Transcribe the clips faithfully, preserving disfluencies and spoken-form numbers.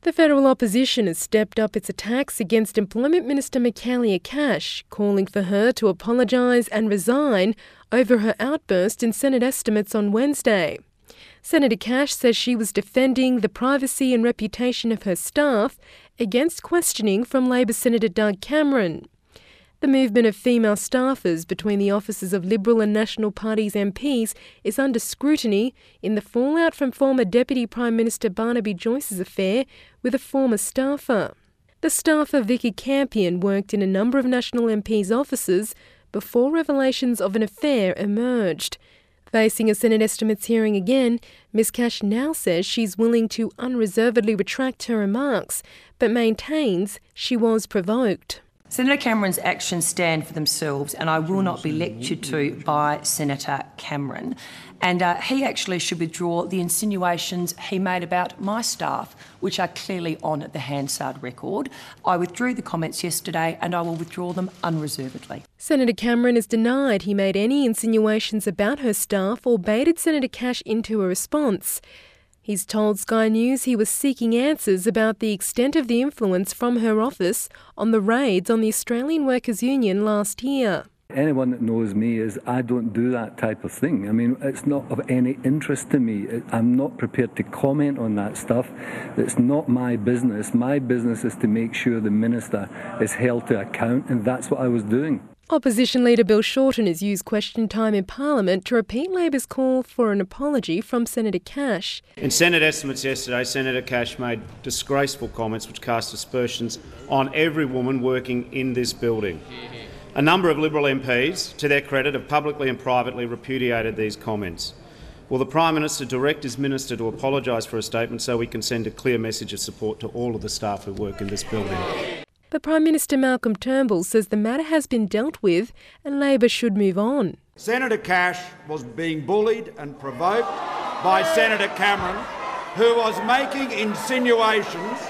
The federal opposition has stepped up its attacks against Employment Minister Michaelia Cash, calling for her to apologise and resign over her outburst in Senate estimates on Wednesday. Senator Cash says she was defending the privacy and reputation of her staff against questioning from Labor Senator Doug Cameron. The movement of female staffers between the offices of Liberal and National Parties M Ps is under scrutiny in the fallout from former Deputy Prime Minister Barnaby Joyce's affair with a former staffer. The staffer Vicky Campion worked in a number of National M Ps' offices before revelations of an affair emerged. Facing a Senate estimates hearing again, Miz Cash now says she's willing to unreservedly retract her remarks, but maintains she was provoked. Senator Cameron's actions stand for themselves, and I will not be lectured to by Senator Cameron. And uh, he actually should withdraw the insinuations he made about my staff, which are clearly on the Hansard record. I withdrew the comments yesterday, and I will withdraw them unreservedly. Senator Cameron has denied he made any insinuations about her staff or baited Senator Cash into a response. He's told Sky News he was seeking answers about the extent of the influence from her office on the raids on the Australian Workers' Union last year. Anyone that knows me is I don't do that type of thing. I mean, it's not of any interest to me. I'm not prepared to comment on that stuff. It's not my business. My business is to make sure the minister is held to account, and that's what I was doing. Opposition leader Bill Shorten has used question time in Parliament to repeat Labor's call for an apology from Senator Cash. In Senate estimates yesterday, Senator Cash made disgraceful comments which cast aspersions on every woman working in this building. A number of Liberal M Ps, to their credit, have publicly and privately repudiated these comments. Will the Prime Minister direct his minister to apologise for a statement so we can send a clear message of support to all of the staff who work in this building? But Prime Minister Malcolm Turnbull says the matter has been dealt with and Labor should move on. Senator Cash was being bullied and provoked by Senator Cameron, who was making insinuations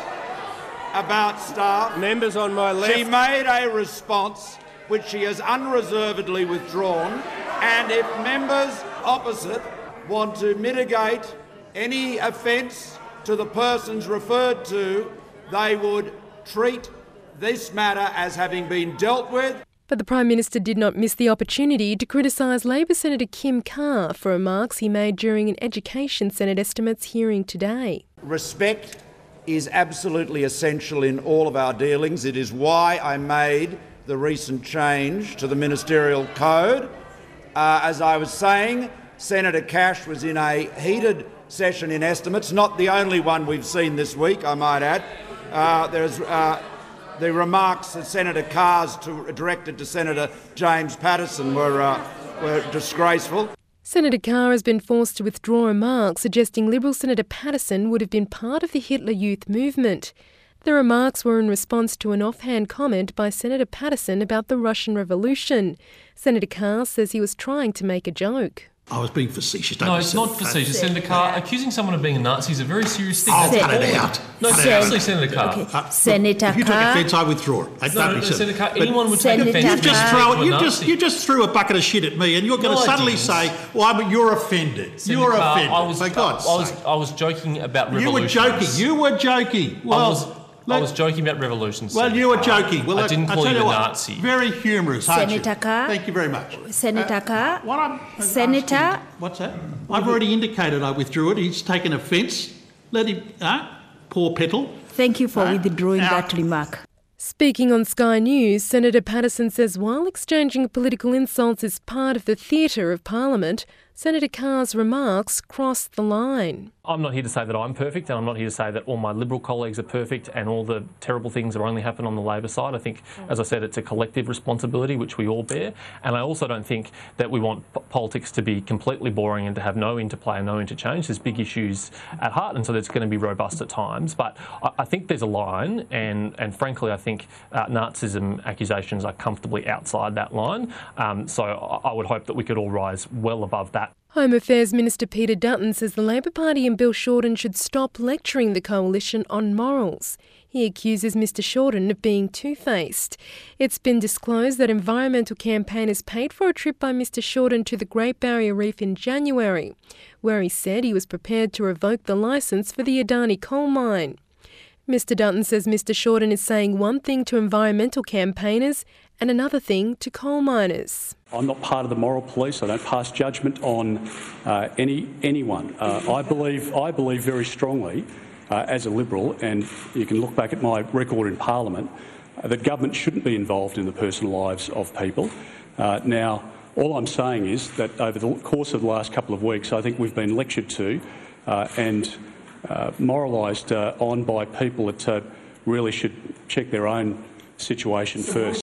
about staff. Members on my left. She made a response which she has unreservedly withdrawn, and if members opposite want to mitigate any offence to the persons referred to, they would treat this matter as having been dealt with. But the Prime Minister did not miss the opportunity to criticise Labor Senator Kim Carr for remarks he made during an Education Senate estimates hearing today. Respect is absolutely essential in all of our dealings. It is why I made the recent change to the ministerial code. Uh, as I was saying, Senator Cash was in a heated session in estimates, not the only one we've seen this week, I might add. Uh, there's uh, the remarks that Senator Carr's to, directed to Senator James Paterson were, uh, were disgraceful. Senator Carr has been forced to withdraw remarks suggesting Liberal Senator Paterson would have been part of the Hitler Youth movement. The remarks were in response to an offhand comment by Senator Paterson about the Russian Revolution. Senator Carr says he was trying to make a joke. I was being facetious. No, it's not facetious, Senator Carr. Accusing someone of being a Nazi is a very serious thing. I'll cut it out. No, cut seriously, out. Senator Carr. Okay. Uh, Senator Carr. If you take offence, I withdraw it. I no, no, no, Senator Carr, but anyone would take offence. You just throw it. You just, Nazi. you just threw a bucket of shit at me, and you're going no, to suddenly say, "Well, I'm, you're offended. Senator you're Carr, offended." I was, For God's I was, sake. I was joking about You were revolutions. joking. You were joking. Well. I was, I was joking about revolutions. Well, Senator you were Carr. joking. Well, I didn't call you a what, Nazi. Very humorous, aren't Senator you? Carr. Thank you very much. Senator Uh, Carr. What I'm Senator. asking, what's that? I've already indicated I withdrew it. He's taken offence. Let him. Uh, poor Petal. Thank you for uh, withdrawing now, that remark. Speaking on Sky News, Senator Paterson says while exchanging political insults is part of the theatre of Parliament, Senator Carr's remarks crossed the line. I'm not here to say that I'm perfect, and I'm not here to say that all my Liberal colleagues are perfect and all the terrible things are only happen on the Labor side. I think, as I said, it's a collective responsibility which we all bear. And I also don't think that we want p- politics to be completely boring and to have no interplay and no interchange. There's big issues at heart, and so it's going to be robust at times. But I, I think there's a line, and, and frankly, I think uh, Nazism accusations are comfortably outside that line. Um, so I, I would hope that we could all rise well above that. Home Affairs Minister Peter Dutton says the Labor Party and Bill Shorten should stop lecturing the coalition on morals. He accuses Mr Shorten of being two-faced. It's been disclosed that environmental campaigners paid for a trip by Mr Shorten to the Great Barrier Reef in January, where he said he was prepared to revoke the licence for the Adani coal mine. Mr Dutton says Mr Shorten is saying one thing to environmental campaigners and another thing to coal miners. I'm not part of the moral police. I don't pass judgment on uh, any anyone. Uh, I believe I believe very strongly, uh, as a Liberal, and you can look back at my record in Parliament, uh, that government shouldn't be involved in the personal lives of people. Uh, now, all I'm saying is that over the course of the last couple of weeks, I think we've been lectured to uh, and uh, moralised uh, on by people that uh, really should check their own situation first.